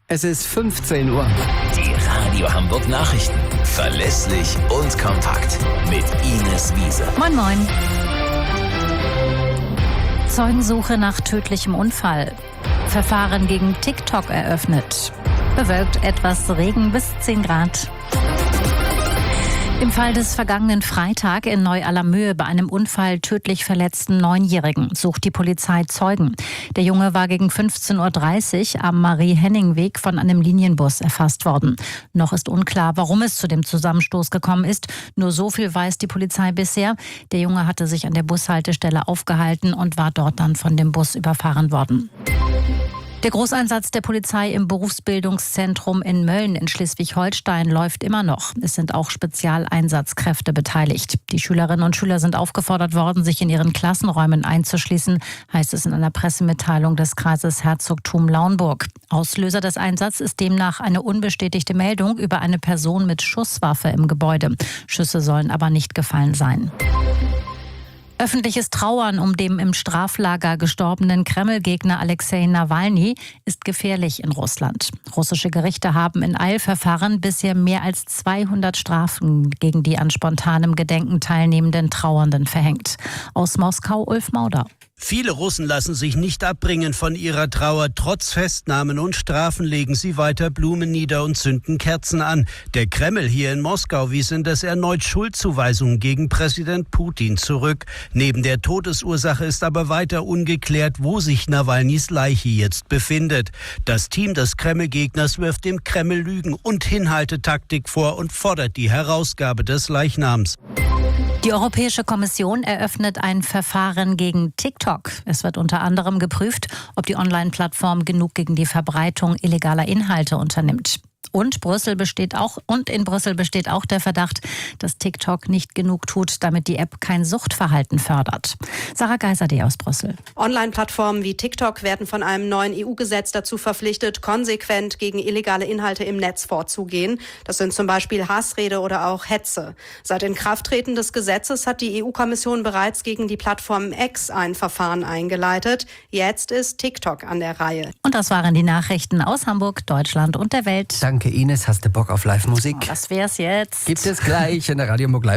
Es ist 15 Uhr. Die Radio Hamburg Nachrichten. Verlässlich und kompakt. Mit Ines Wiese. Moin Moin. Zeugensuche nach tödlichem Unfall. Verfahren gegen TikTok eröffnet. Bewölkt etwas Regen bis 10 Grad. Im Fall des vergangenen Freitag in Neu-Allermöhe bei einem Unfall tödlich verletzten 9-Jährigen sucht die Polizei Zeugen. Der Junge war gegen 15.30 Uhr am Marie-Henning-Weg von einem Linienbus erfasst worden. Noch ist unklar, warum es zu dem Zusammenstoß gekommen ist. Nur so viel weiß die Polizei bisher. Der Junge hatte sich an der Bushaltestelle aufgehalten und war dort dann von dem Bus überfahren worden. Der Großeinsatz der Polizei im Berufsbildungszentrum in Mölln in Schleswig-Holstein läuft immer noch. Es sind auch Spezialeinsatzkräfte beteiligt. Die Schülerinnen und Schüler sind aufgefordert worden, sich in ihren Klassenräumen einzuschließen, heißt es in einer Pressemitteilung des Kreises Herzogtum Lauenburg. Auslöser des Einsatzes ist demnach eine unbestätigte Meldung über eine Person mit Schusswaffe im Gebäude. Schüsse sollen aber nicht gefallen sein. Öffentliches Trauern um den im Straflager gestorbenen Kreml-Gegner Alexei Nawalny ist gefährlich in Russland. Russische Gerichte haben in Eilverfahren bisher mehr als 200 Strafen gegen die an spontanem Gedenken teilnehmenden Trauernden verhängt. Aus Moskau Ulf Mauder. Viele Russen lassen sich nicht abbringen von ihrer Trauer. Trotz Festnahmen und Strafen legen sie weiter Blumen nieder und zünden Kerzen an. Der Kreml hier in Moskau wies indes erneut Schuldzuweisungen gegen Präsident Putin zurück. Neben der Todesursache ist aber weiter ungeklärt, wo sich Nawalnys Leiche jetzt befindet. Das Team des Kreml-Gegners wirft dem Kreml Lügen und Hinhaltetaktik vor und fordert die Herausgabe des Leichnams. Die Europäische Kommission eröffnet ein Verfahren gegen TikTok. Es wird unter anderem geprüft, ob die Online-Plattform genug gegen die Verbreitung illegaler Inhalte unternimmt. Und in Brüssel besteht auch der Verdacht, dass TikTok nicht genug tut, damit die App kein Suchtverhalten fördert. Sarah Geiserde aus Brüssel. Online-Plattformen wie TikTok werden von einem neuen EU-Gesetz dazu verpflichtet, konsequent gegen illegale Inhalte im Netz vorzugehen. Das sind zum Beispiel Hassrede oder auch Hetze. Seit Inkrafttreten des Gesetzes hat die EU-Kommission bereits gegen die Plattform X ein Verfahren eingeleitet. Jetzt ist TikTok an der Reihe. Und das waren die Nachrichten aus Hamburg, Deutschland und der Welt. Danke Ines, hast du Bock auf Live-Musik? Das wär's jetzt. Gibt es gleich in der Radio Hamburg Live.